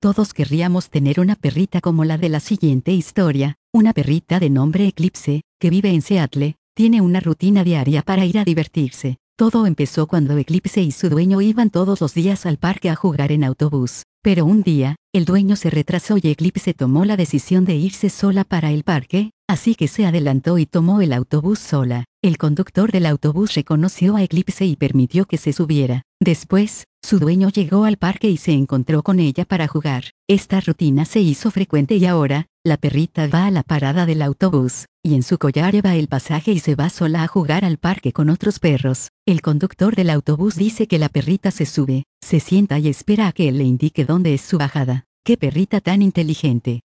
Todos querríamos tener una perrita como la de la siguiente historia, una perrita de nombre Eclipse, que vive en Seattle, tiene una rutina diaria para ir a divertirse. Todo empezó cuando Eclipse y su dueño iban todos los días al parque a jugar en autobús. Pero un día, el dueño se retrasó y Eclipse tomó la decisión de irse sola para el parque, así que se adelantó y tomó el autobús sola. El conductor del autobús reconoció a Eclipse y permitió que se subiera. Después, su dueño llegó al parque y se encontró con ella para jugar. Esta rutina se hizo frecuente y ahora, la perrita va a la parada del autobús, y en su collar lleva el pasaje y se va sola a jugar al parque con otros perros. El conductor del autobús dice que la perrita se sube, se sienta y espera a que él le indique dónde es su bajada. ¡Qué perrita tan inteligente!